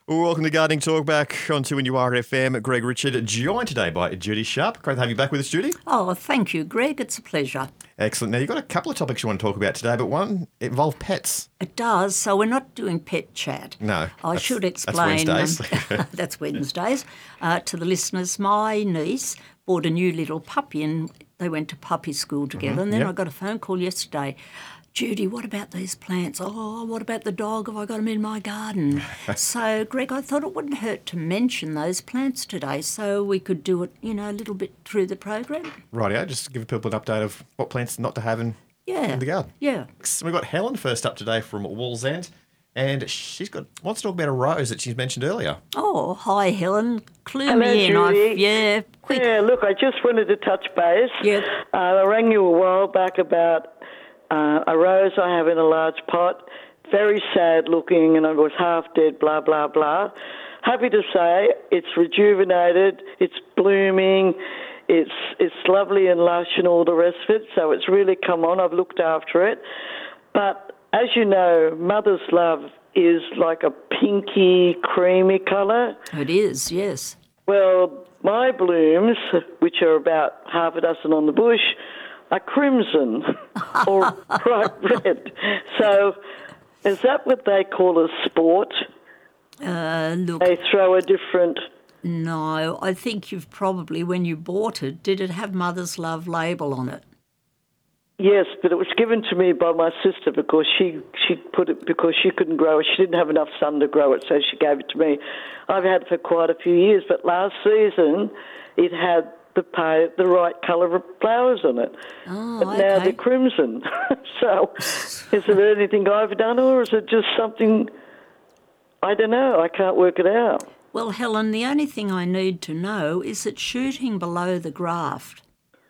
Well, welcome to Gardening Talk, back on 2NURFM. Greg Richard, joined today by Judy Sharp. Great to have you back with us, Judy. Oh, thank you, Greg. It's a pleasure. Excellent. Now, you've got a couple of topics you want to talk about today, but one involve pets. It does. So we're not doing pet chat. No. I should explain. That's Wednesdays. That's Wednesdays. To the listeners, my niece bought a new little puppy and they went to puppy school together. And then I got a phone call yesterday. Judy, what about these plants? Oh, what about the dog? Have I got them in my garden? So, Greg, I thought it wouldn't hurt to mention those plants today so we could do it, a little bit through the program. Rightio, just to give people an update of what plants not to have in the garden. Yeah. We've got Helen first up today from Wallsend, and wants to talk about a rose that she's mentioned earlier. Oh, hi, Helen. Clue Hello, me in. Judy. Quick. Yeah, look, I just wanted to touch base. Yep. I rang you a while back about a rose I have in a large pot, very sad looking, and it was half dead, blah, blah, blah. Happy to say it's rejuvenated, it's blooming, it's lovely and lush and all the rest of it, so it's really come on. I've looked after it. But as you know, mother's love is like a pinky, creamy colour. It is, yes. Well, my blooms, which are about half a dozen on the bush, are crimson or bright red. So is that what they call a sport? Look, They throw a different... no, I think you've probably, when you bought it, did it have Mother's Love label on it? Yes, but it was given to me by my sister because she put it because she couldn't grow it. She didn't have enough sun to grow it, so she gave it to me. I've had it for quite a few years, but last season it had the right colour of flowers on it. Oh, but now they're crimson. So is there anything I've done, or is it just something, I don't know, I can't work it out. Well, Helen, the only thing I need to know is it shooting below the graft.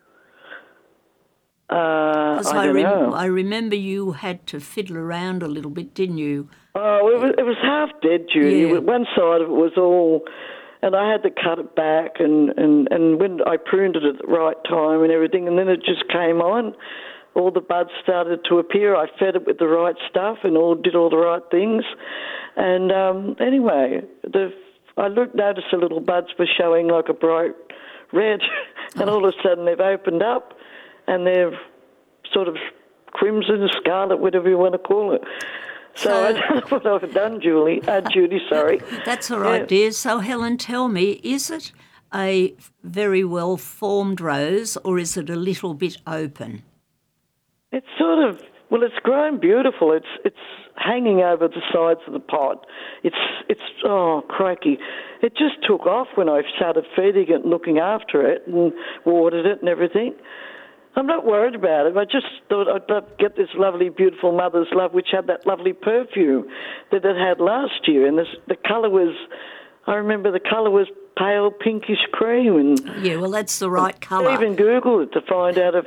I don't know. I remember you had to fiddle around a little bit, didn't you? Oh, it was half dead, Judy. Yeah. One side of it was all... And I had to cut it back, and when I pruned it at the right time and everything, and then it just came on. All the buds started to appear. I fed it with the right stuff and did all the right things. And anyway, I noticed the little buds were showing like a bright red, and all of a sudden they've opened up, and they're sort of crimson, scarlet, whatever you want to call it. So I don't know what I've done, Judy, sorry. That's all right, dear. So, Helen, tell me, is it a very well-formed rose or is it a little bit open? It's sort of, it's grown beautiful. It's hanging over the sides of the pot. Oh, crikey. It just took off when I started feeding it and looking after it and watered it and everything. I'm not worried about it. I just thought I'd get this lovely, beautiful Mother's Love, which had that lovely perfume that it had last year. And the colour was, I remember the colour was pale pinkish cream. And yeah, well, that's the right colour. I even Googled it to find out if,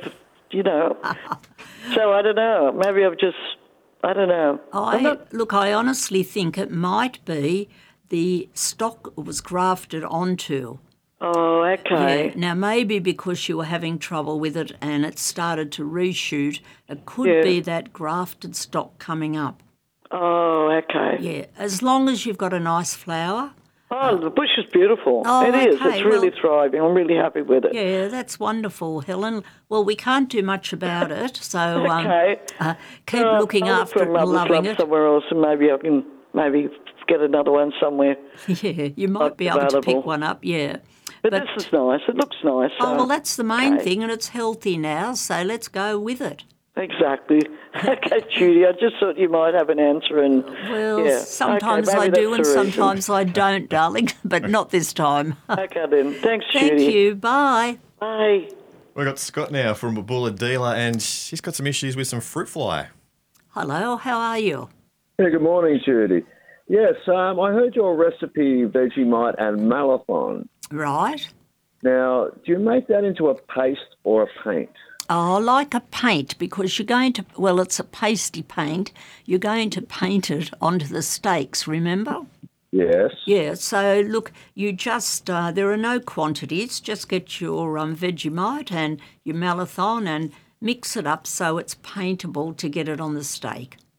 So I don't know. Maybe I don't know. Look, I honestly think it might be the stock it was grafted onto. Oh, okay. Yeah. Now, maybe because you were having trouble with it and it started to reshoot, it could be that grafted stock coming up. Oh, okay. Yeah, as long as you've got a nice flower. Oh, the bush is beautiful. Oh, it is. okay. It's really thriving. I'm really happy with it. Yeah, that's wonderful, Helen. Well, we can't do much about it, so keep looking after it and loving it. Somewhere else, and maybe I can get another one somewhere. Yeah, you might be able to pick one up, yeah. But this is nice. It looks nice. Oh, well, that's the main thing, and it's healthy now, so let's go with it. Exactly. Okay, Judy, I just thought you might have an answer. Sometimes I do and sometimes I don't, darling, but not this time. Okay, then. Thanks, Judy. Thank you. Bye. Bye. We've got Scott now from Bulla Dealer, and she's got some issues with some fruit fly. Hello, how are you? Yeah, good morning, Judy. Yes, I heard your recipe, Vegemite and Malathion. Right. Now, do you make that into a paste or a paint? Oh, like a paint, because you're going to, it's a pasty paint. You're going to paint it onto the steaks, remember? Yes. Yeah, so look, you just, there are no quantities. Just get your Vegemite and your Malathion and mix it up so it's paintable to get it on the steak.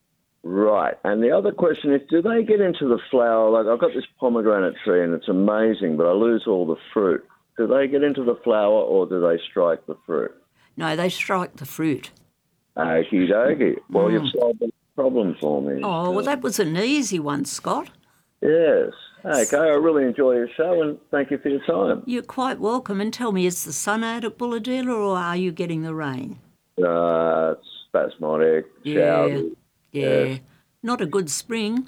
Right. And the other question is, do they get into the flower? Like, I've got this pomegranate tree and it's amazing, but I lose all the fruit. Do they get into the flower or do they strike the fruit? No, they strike the fruit. Okie dokie. Well, you've solved the problem for me. Oh, well, that was an easy one, Scott. Yes. Okay, I really enjoy your show and thank you for your time. You're quite welcome. And tell me, is the sun out at Bulladilla or are you getting the rain? It's spasmodic, showers. Yeah. Not a good spring.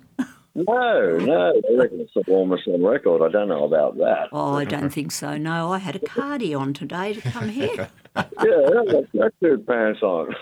No. I reckon it's the warmest on record. I don't know about that. Oh, I don't think so. No, I had a cardi on today to come here. That's good pants on.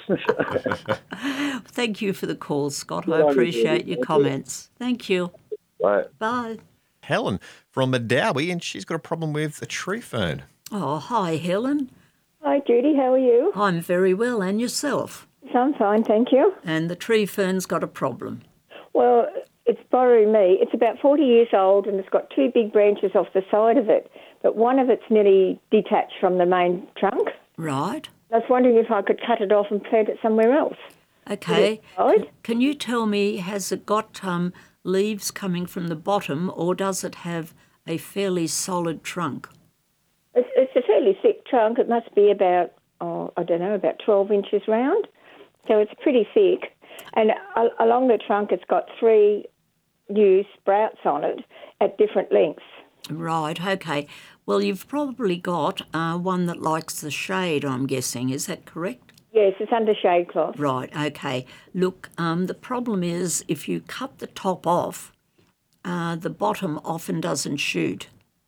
Thank you for the call, Scott. I appreciate your comments. Thank you. Right. Bye. Helen from Medowie, and she's got a problem with a tree fern. Oh, hi, Helen. Hi, Judy. How are you? I'm very well, and yourself? I'm fine, thank you. And the tree fern's got a problem. Well, it's bothering me. It's about 40 years old and it's got two big branches off the side of it, but one of it's nearly detached from the main trunk. Right. I was wondering if I could cut it off and plant it somewhere else. Okay. Right? Can you tell me, has it got leaves coming from the bottom or does it have a fairly solid trunk? It's a fairly thick trunk. It must be about, about 12 inches round. So it's pretty thick. And along the trunk, it's got three new sprouts on it at different lengths. Right, okay. Well, you've probably got one that likes the shade, I'm guessing. Is that correct? Yes, it's under shade cloth. Right, okay. Look, the problem is if you cut the top off, the bottom often doesn't shoot.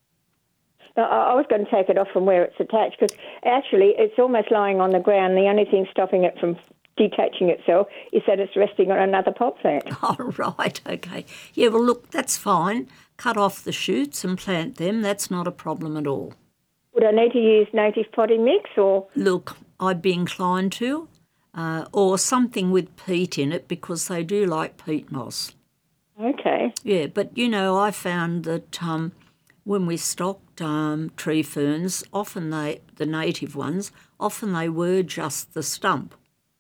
Now, I was going to take it off from where it's attached because actually it's almost lying on the ground. The only thing stopping it from detaching itself is that it's resting on another pot plant. Oh, right, okay. Yeah, well, look, that's fine. Cut off the shoots and plant them. That's not a problem at all. Would I need to use native potting mix or? Look, I'd be inclined to, or something with peat in it because they do like peat moss. Okay. Yeah, but, I found that when we stocked tree ferns, often the native ones, often they were just the stump.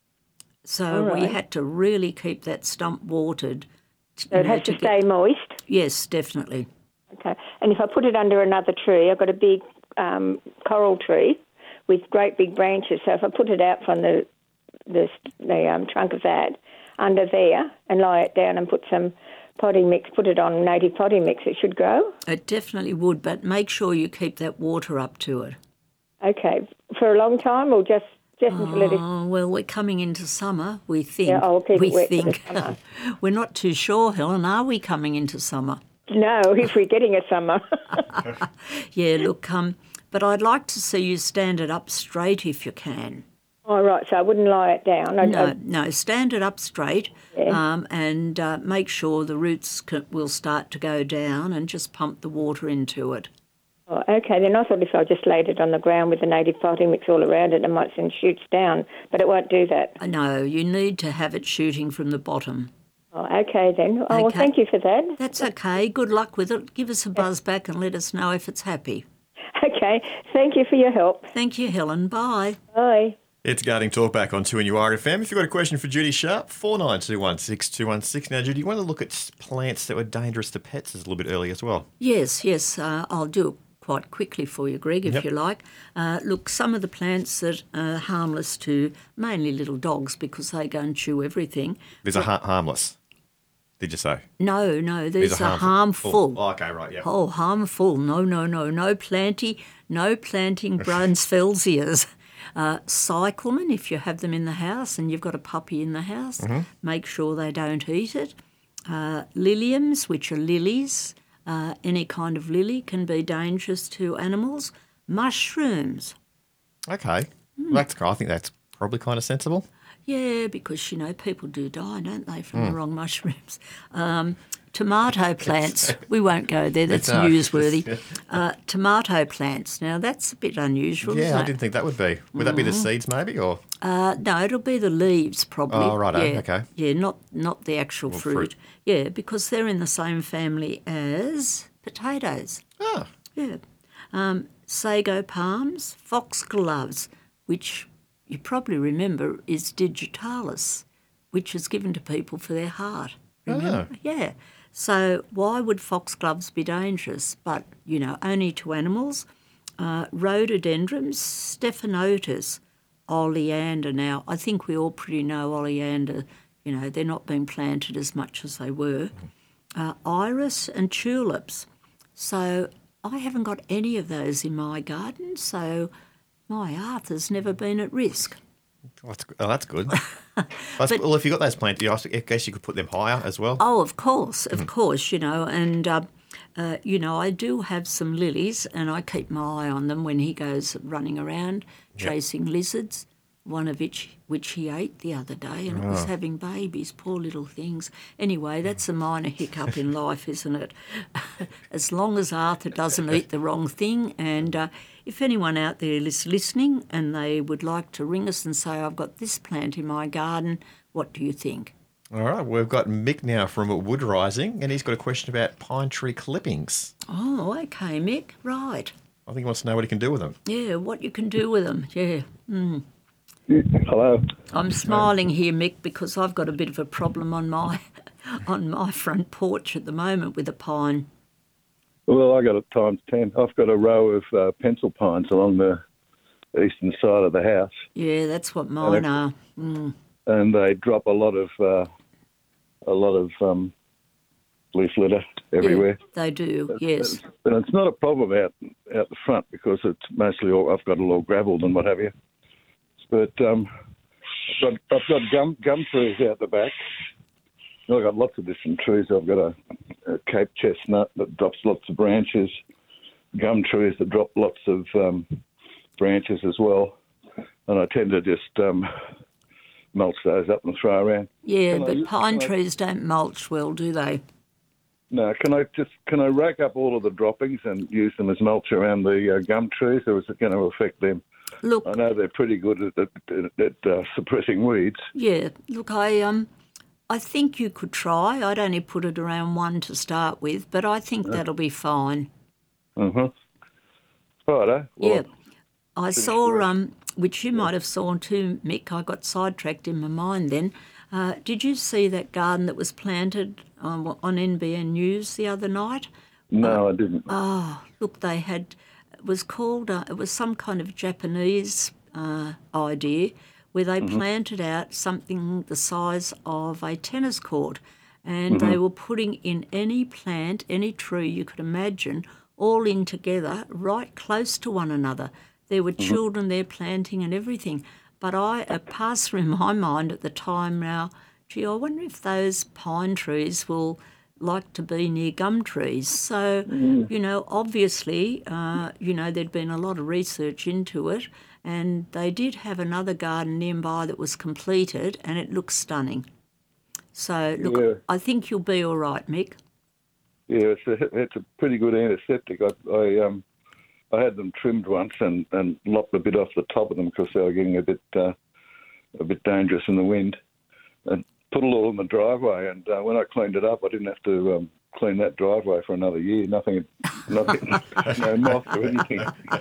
So we had to really keep that stump watered. So it has to stay moist? Yes, definitely. Okay. And if I put it under another tree, I've got a big coral tree with great big branches. So if I put it out from the trunk of that under there and lie it down and put some potting mix, put it on native potting mix, it should grow? It definitely would, but make sure you keep that water up to it. Okay. For a long time or just until it is? Oh, well, we're coming into summer, we think. Yeah, I'll keep it wet for the summer. We're not too sure, Helen, are we coming into summer? No, if we're getting a summer. Yeah, look, but I'd like to see you stand it up straight if you can. Oh, right, so I wouldn't lie it down. No, stand it up straight and make sure the roots will start to go down and just pump the water into it. Oh, okay, then I thought if I just laid it on the ground with the native potting mix all around it, it might send shoots down, but it won't do that. No, you need to have it shooting from the bottom. Oh, okay then. Oh, well, thank you for that. That's okay. Good luck with it. Give us a buzz back and let us know if it's happy. Okay, thank you for your help. Thank you, Helen. Bye. Bye. It's Gardening Talk back on 2NURFM. If you've got a question for Judy Sharp, 49216216. Now, Judy, you want to look at plants that were dangerous to pets a little bit early as well? Yes. I'll do it quite quickly for you, Greg, if you like. Look, some of the plants that are harmless to mainly little dogs because they go and chew everything. These are harmless, did you say? No, these are harmful. Oh, okay, right, yeah. Oh, harmful. No planting Brunsfelsias. Cyclamen, if you have them in the house and you've got a puppy in the house, make sure they don't eat it. Liliums, which are lilies, any kind of lily can be dangerous to animals. Mushrooms. Okay. Well, I think that's probably kind of sensible. Yeah, because, people do die, don't they, from the wrong mushrooms. Tomato plants. We won't go there. That's newsworthy. Tomato plants. Now, that's a bit unusual, isn't it? I didn't think that would be. Would that be the seeds maybe? Or no, it'll be the leaves probably. Oh, righto, okay. Yeah, not the actual fruit. Yeah, because they're in the same family as potatoes. Oh. Yeah. Sago palms, foxgloves, which you probably remember is digitalis, which is given to people for their heart. Remember? Yeah. So why would foxgloves be dangerous? But, only to animals. Rhododendrons, Stephanotis, oleander. Now, I think we all pretty know oleander. They're not being planted as much as they were. Iris and tulips. So I haven't got any of those in my garden, so my Arthur's never been at risk. That's good. Well, if you got those plants, I guess you could put them higher as well. Oh, of course, and I do have some lilies, and I keep my eye on them when he goes running around chasing lizards. One of which he ate the other day, and it was having babies, poor little things. Anyway, that's a minor hiccup in life, isn't it? As long as Arthur doesn't eat the wrong thing. And if anyone out there is listening and they would like to ring us and say, I've got this plant in my garden, what do you think? All right, we've got Mick now from Wood Rising, and he's got a question about pine tree clippings. Oh, okay, Mick, right. I think he wants to know what he can do with them. Yeah, what you can do with them, yeah. Hello. I'm smiling here, Mick, because I've got a bit of a problem on my front porch at the moment with a pine. Well, I got it times 10. I've got a row of pencil pines along the eastern side of the house. Yeah, that's what mine are. And they drop a lot of leaf litter everywhere. Yeah, they do, yes. And it's not a problem out the front because it's mostly I've got it all gravelled and what have you. But I've got gum trees out the back. I've got lots of different trees. I've got a Cape chestnut that drops lots of branches, gum trees that drop lots of branches as well. And I tend to just mulch those up and throw around. Yeah, but pine trees don't mulch well, do they? No, can I rack up all of the droppings and use them as mulch around the gum trees, or is it going to affect them? Look, I know they're pretty good at suppressing weeds. Yeah, look, I think you could try. I'd only put it around 1 to start with, but I think that'll be fine. Righto. Well, yeah, I saw, which you might have saw too, Mick. I got sidetracked in my mind then. Did you see that garden that was planted on NBN News the other night? No, I didn't. Oh, look, they had. It was called. It was some kind of Japanese idea where they planted out something the size of a tennis court, and they were putting in any plant, any tree you could imagine, all in together, right close to one another. There were children there planting and everything. But it passed through my mind at the time now, gee, I wonder if those pine trees will like to be near gum trees. So, obviously, there'd been a lot of research into it, and they did have another garden nearby that was completed, and it looks stunning. So, look, I think you'll be all right, Mick. Yeah, it's a pretty good antiseptic. I had them trimmed once and lopped a bit off the top of them because they were getting a bit dangerous in the wind, and put it all in the driveway. And when I cleaned it up, I didn't have to clean that driveway for another year. Nothing, no moth or anything.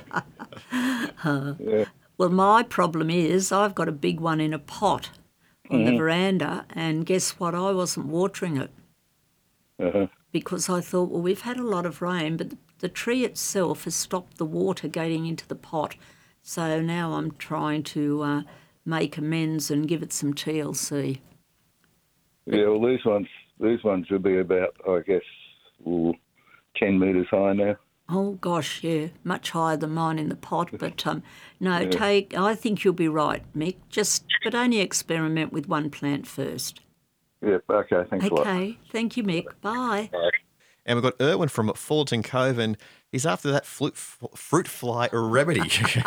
Yeah. Well, my problem is I've got a big one in a pot on the veranda, and guess what? I wasn't watering it because I thought, well, we've had a lot of rain, but the tree itself has stopped the water getting into the pot. So now I'm trying to make amends and give it some TLC. Yeah, well, these ones will be about, I guess, 10 metres high now. Oh gosh, yeah, much higher than mine in the pot. But I think you'll be right, Mick. But only experiment with one plant first. Yeah, okay, thanks a lot. Okay, thank you, Mick. Bye. Bye. And we've got Erwin from Fullerton Cove, and he's after that fruit fly remedy.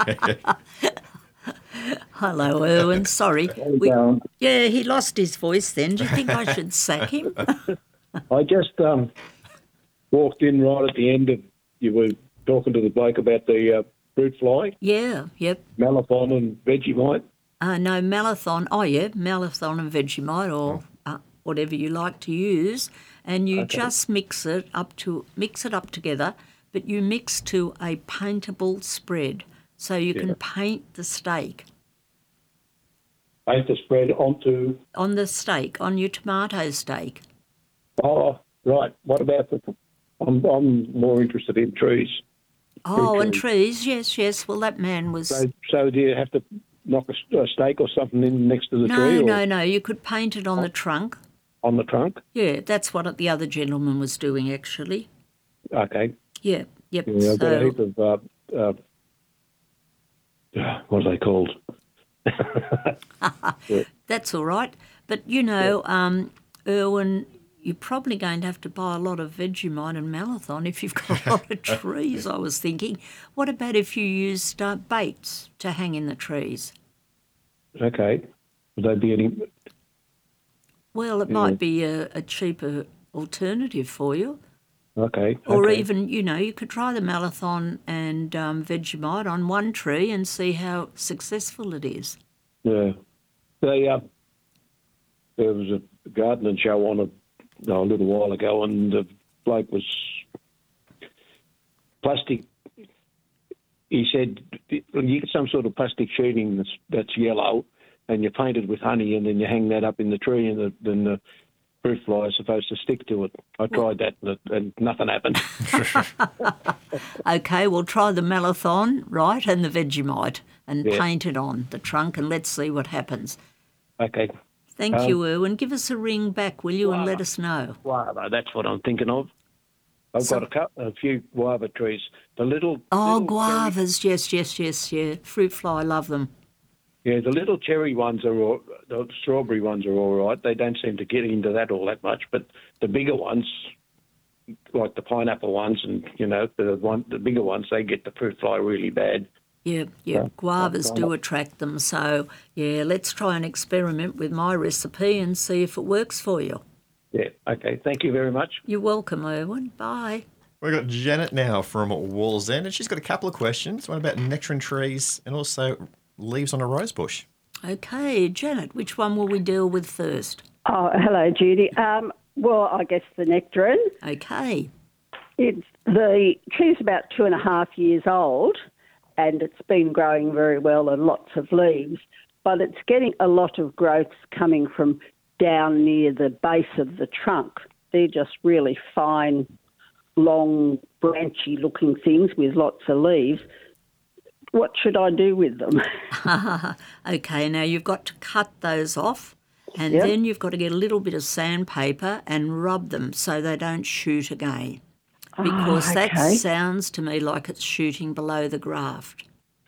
Hello, Erwin. Sorry. Yeah, he lost his voice then. Do you think I should sack him? I just walked in right at the end of, you were talking to the bloke about the fruit fly. Yeah, yep. Malathion and Vegemite. No, Malathion. Oh, yeah, Malathion and Vegemite or whatever you like to use. And you just mix it up together, but you mix to a paintable spread so you can paint the stake. I have to spread onto... On the steak, on your tomato steak. Oh, right. What about the... I'm more interested in trees. Oh, and trees, yes. Well, that man was... So do you have to knock a stake or something in next to the tree? No. You could paint it on the trunk. On the trunk? Yeah, that's what the other gentleman was doing, actually. Okay. Yeah, yep. Yeah, I've got a heap of... what are they called? That's all right. But, Erwin, you're probably going to have to buy a lot of Vegemite and Malathion if you've got a lot of trees, I was thinking. What about if you used baits to hang in the trees? Okay. Would they be any... Well, it might be a cheaper alternative for you. Okay. Or even, you could try the Malathion and Vegemite on one tree and see how successful it is. Yeah. There was a gardening show on a little while ago, and the bloke was plastic. He said, you get some sort of plastic sheeting that's yellow, and you paint it with honey, and then you hang that up in the tree, and then the fruit fly is supposed to stick to it. I tried that, and nothing happened. Okay, we'll try the Malathion, right, and the Vegemite, and paint it on the trunk, and let's see what happens. Okay. Thank you, Erwin. Give us a ring back, will you, and let us know. Guava, that's what I'm thinking of. I've got a few guava trees. The little... guavas, yes, yeah. Fruit fly, love them. Yeah, the little cherry ones the strawberry ones are all right. They don't seem to get into that all that much, but the bigger ones, like the pineapple ones and, the bigger ones, they get the fruit fly really bad. Yeah, guavas do attract them. So, let's try an experiment with my recipe and see if it works for you. Yeah, okay. Thank you very much. You're welcome, Erwin. Bye. We've got Janet now from Wallsend, and she's got a couple of questions. One about nectarine trees and also leaves on a rose bush. Okay, Janet, which one will we deal with first? Oh, hello, Judy. Well, I guess the nectarine. Okay. The tree's about 2.5 years old, and it's been growing very well and lots of leaves, but it's getting a lot of growths coming from down near the base of the trunk. They're just really fine, long, branchy-looking things with lots of leaves. What should I do with them? Okay, now you've got to cut those off, and then you've got to get a little bit of sandpaper and rub them so they don't shoot again. Because that sounds to me like it's shooting below the graft.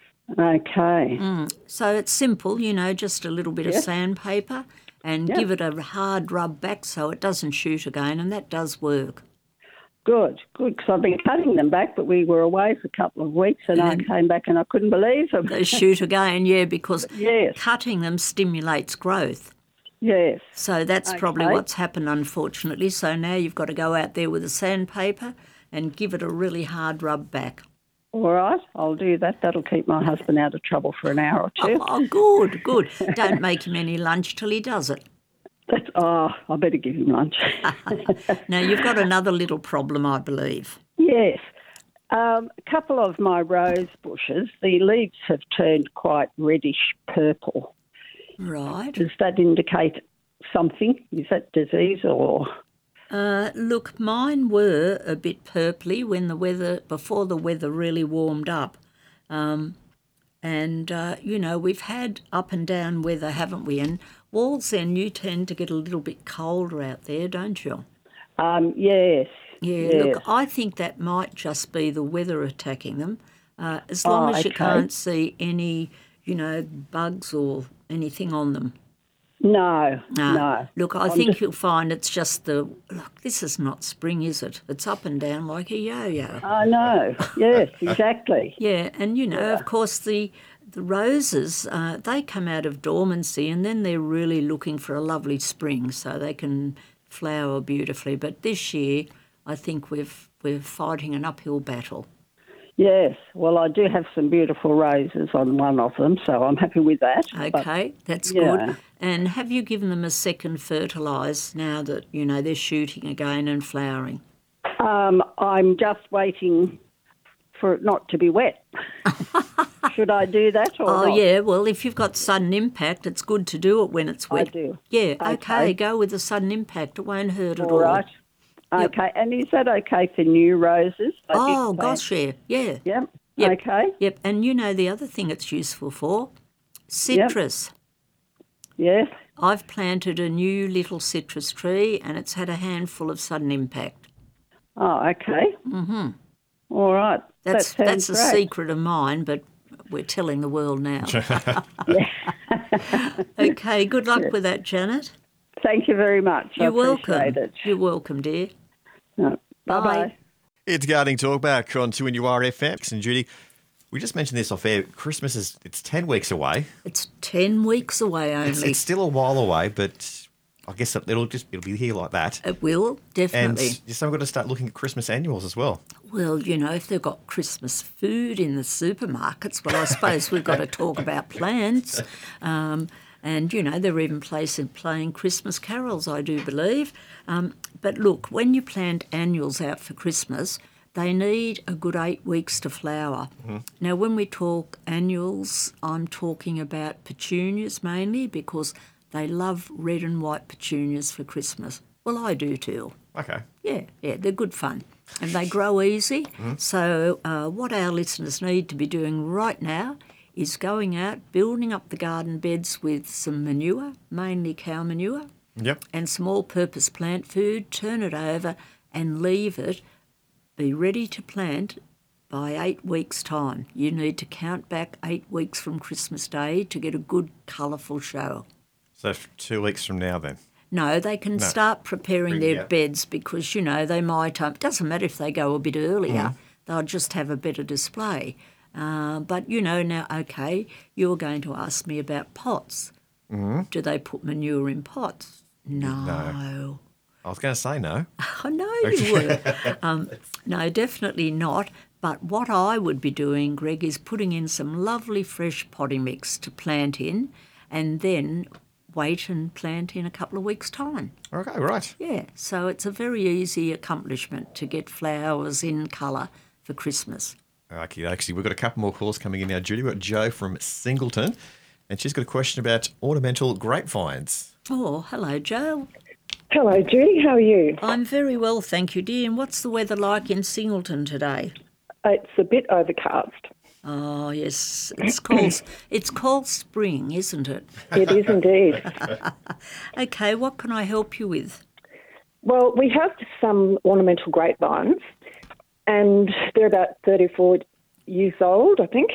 Okay. So it's simple, just a little bit of sandpaper and give it a hard rub back so it doesn't shoot again, and that does work. Good, because I've been cutting them back, but we were away for a couple of weeks and I came back and I couldn't believe them. They shoot again, because cutting them stimulates growth. Yes. So that's probably what's happened, unfortunately. So now you've got to go out there with a sandpaper and give it a really hard rub back. All right, I'll do that. That'll keep my husband out of trouble for an hour or two. Oh, good. Don't make him any lunch till he does it. I better give him lunch. Now, you've got another little problem, I believe. Yes. A couple of my rose bushes, the leaves have turned quite reddish purple. Right. Does that indicate something? Is that disease or...? Look, mine were a bit purply before the weather really warmed up. We've had up and down weather, haven't we? And Wallsend, you tend to get a little bit colder out there, don't you? Yes. Yeah, look, I think that might just be the weather attacking them. As long as you can't see any, bugs or anything on them. No. Look, I think you'll find it's just this is not spring, is it? It's up and down like a yo-yo. I know, yes, exactly. Yeah, and of course the roses, they come out of dormancy and then they're really looking for a lovely spring so they can flower beautifully. But this year, I think we're fighting an uphill battle. Yes, well, I do have some beautiful roses on one of them, so I'm happy with that. Okay, that's good. And have you given them a second fertilise now that, they're shooting again and flowering? I'm just waiting for it not to be wet. Should I do that or Oh, not? yeah. Well, if you've got sudden impact, it's good to do it when it's wet. I do. Yeah, Okay. okay. Go with the sudden impact. It won't hurt at all. All right. Yep. Okay, and is that okay for new roses? Like Oh, big plants? gosh, yeah. Yeah. Yep. Yep. Okay. Yep. And you know the other thing it's useful for? Citrus. Yes. I've planted a new little citrus tree and it's had a handful of sudden impact. Oh, okay. Mm-hmm. All right. That's that sounds a great. secret of mine, but we're telling the world now. Okay, good luck with that, Janet. Thank you very much. You're I welcome. appreciate it. You're welcome, dear. No. Bye. Bye-bye. It's Gardening Talk back on 2NURFM. And Judy, we just mentioned this off air. Christmas it's 10 weeks away. It's 10 weeks away only. It's still a while away, but I guess it'll be here like that. It will, And definitely. you've still got to start looking at Christmas annuals as well. Well, you know, if they've got Christmas food in the supermarkets, well, I suppose we've got to talk about plants. And, you know, they're even playing Christmas carols, I do believe. But look, when you plant annuals out for Christmas, they need a good 8 weeks to flower. Mm-hmm. Now, when we talk annuals, I'm talking about petunias mainly because they love red and white petunias for Christmas. Well, I do too. Okay. Yeah, they're good fun. And they grow easy. Mm-hmm. So what our listeners need to be doing right now is going out, building up the garden beds with some manure, mainly cow manure, Yep. and some all-purpose plant food, turn it over and leave it, be ready to plant by 8 weeks' time. You need to count back 8 weeks from Christmas Day to get a good, colourful show. So 2 weeks from now then. No, they can start preparing their beds because, you know, they might, it doesn't matter if they go a bit earlier, they'll just have a better display. But, you know, now, okay, you're going to ask me about pots. Mm-hmm. Do they put manure in pots? No. I was going to say no. I know you were. No, definitely not. But what I would be doing, Greg, is putting in some lovely fresh potting mix to plant in and then wait and plant in a couple of weeks' time. Okay, right. Yeah, so it's a very easy accomplishment to get flowers in colour for Christmas. Okay, actually, we've got a couple more calls coming in now, Judy. We've got Jo from Singleton, and she's got a question about ornamental grapevines. Oh, hello, Jo. Hello, Judy. How are you? I'm very well, thank you, dear. And what's the weather like in Singleton today? It's a bit overcast. Oh, yes. It's called spring, isn't it? It is indeed. Okay, what can I help you with? Well, we have some ornamental grapevines, and they're about 34 years old, I think.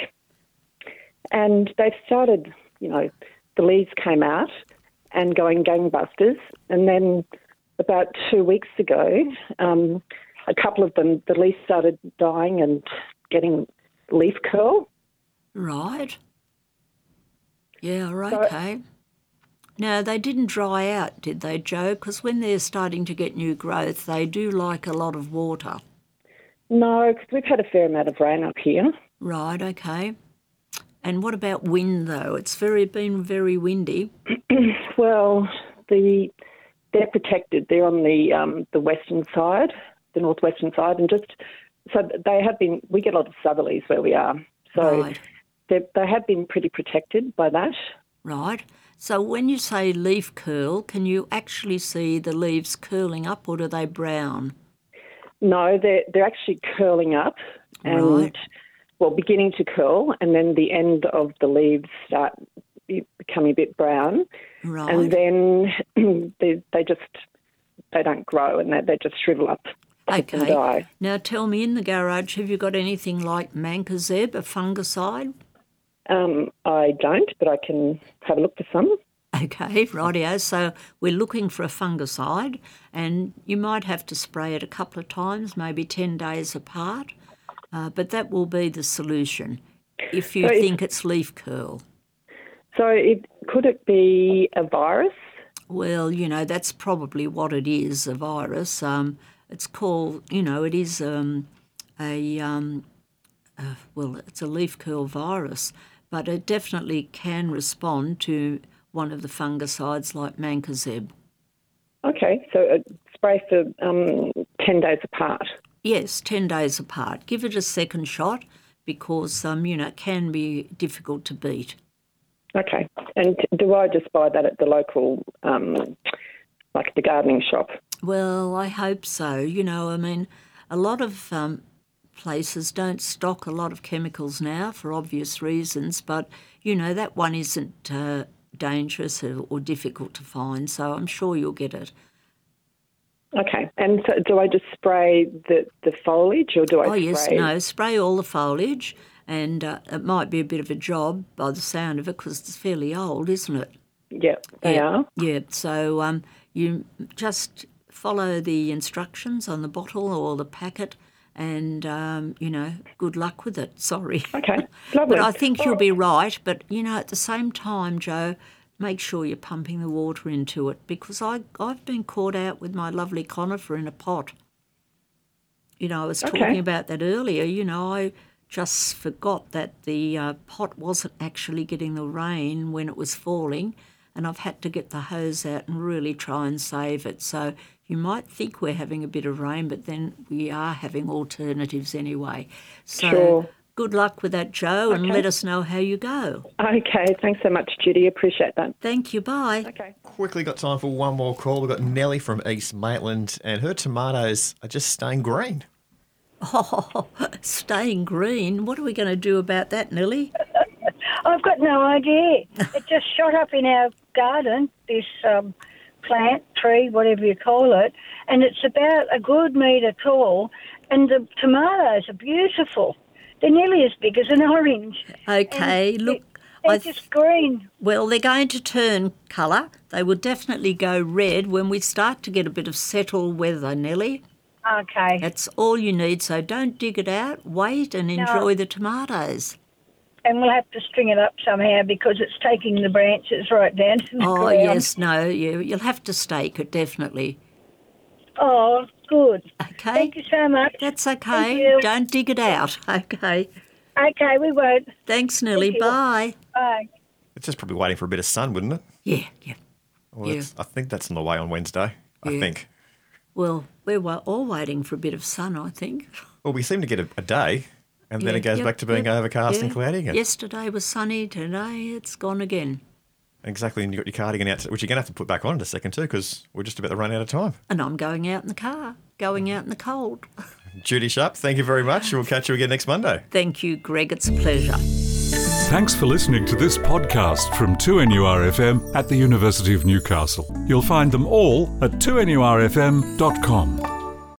And they've started, you know, the leaves came out and going gangbusters. And then about 2 weeks ago, a couple of them, the leaves started dying and getting leaf curl. Right. Yeah, okay. Now, they didn't dry out, did they, Jo? Because when they're starting to get new growth, they do like a lot of water. No, because we've had a fair amount of rain up here. Right, okay. And what about wind, though? It's been very windy. Well, they're protected. They're on the western side, the northwestern side, and just so they have been. We get a lot of southerlies where we are, so they have been pretty protected by that. Right. So when you say leaf curl, can you actually see the leaves curling up, or do they brown? No, they're actually curling up and, well, beginning to curl, and then the end of the leaves start becoming a bit brown. Right. And then they don't grow and they just shrivel up and die. Now tell me, in the garage, have you got anything like mancozeb, a fungicide? I don't, but I can have a look for some. Okay, rightio. So we're looking for a fungicide, and you might have to spray it a couple of times, maybe 10 days apart, but that will be the solution if you think it's leaf curl. So could it be a virus? Well, you know, that's probably what it is, a virus. It's called, you know, it is it's a leaf curl virus, but it definitely can respond to one of the fungicides like mancozeb. Okay, so spray for 10 days apart. Yes, 10 days apart. Give it a second shot because, it can be difficult to beat. Okay. And do I just buy that at the local, like the gardening shop? Well, I hope so. A lot of places don't stock a lot of chemicals now for obvious reasons, but, that one isn't dangerous or difficult to find, so I'm sure you'll get it. Okay. And so do I just spray the foliage or do I spray? Oh, yes, no, spray all the foliage, and it might be a bit of a job by the sound of it because it's fairly old, isn't it? Yeah, they are. Yeah, so you just follow the instructions on the bottle or the packet and, good luck with it. Sorry. Okay, lovely. But I think you'll be right. But, at the same time, Joe, make sure you're pumping the water into it because I've been caught out with my lovely conifer in a pot. I was talking about that earlier. I just forgot that the pot wasn't actually getting the rain when it was falling, and I've had to get the hose out and really try and save it. So you might think we're having a bit of rain, but then we are having alternatives anyway. So sure. Good luck with that, Joe, and let us know how you go. Okay, thanks so much, Judy. Appreciate that. Thank you. Bye. Okay. Quickly got time for one more call. We've got Nellie from East Maitland, and her tomatoes are just staying green. Oh, staying green. What are we going to do about that, Nellie? I've got no idea. It just shot up in our garden, this plant, tree, whatever you call it, and it's about a good metre tall, and the tomatoes are beautiful. They're nearly as big as an orange. Okay, look. They're just green. Well, they're going to turn colour. They will definitely go red when we start to get a bit of settled weather, Nellie. Okay. That's all you need, so don't dig it out. Wait and enjoy the tomatoes. And we'll have to string it up somehow because it's taking the branches right down to the ground. Oh, yes, no, you'll have to stake it, definitely. Oh, good. Okay. Thank you so much. That's okay. Thank you. Don't dig it out. Okay. Okay, we won't. Thanks, Nellie. Thank you. Bye. Bye. It's just probably waiting for a bit of sun, wouldn't it? Yeah. Well, I think that's on the way on Wednesday. I think. Well, we're all waiting for a bit of sun, I think. Well, we seem to get a day, and then it goes back to being overcast and cloudy again. Yesterday was sunny. Today it's gone again. Exactly, and you've got your cardigan out, which you're going to have to put back on in a second too, because we're just about to run out of time. And I'm going out in the car, going out in the cold. Judy Sharp, thank you very much. We'll catch you again next Monday. Thank you, Greg. It's a pleasure. Thanks for listening to this podcast from 2NURFM at the University of Newcastle. You'll find them all at 2NURFM.com.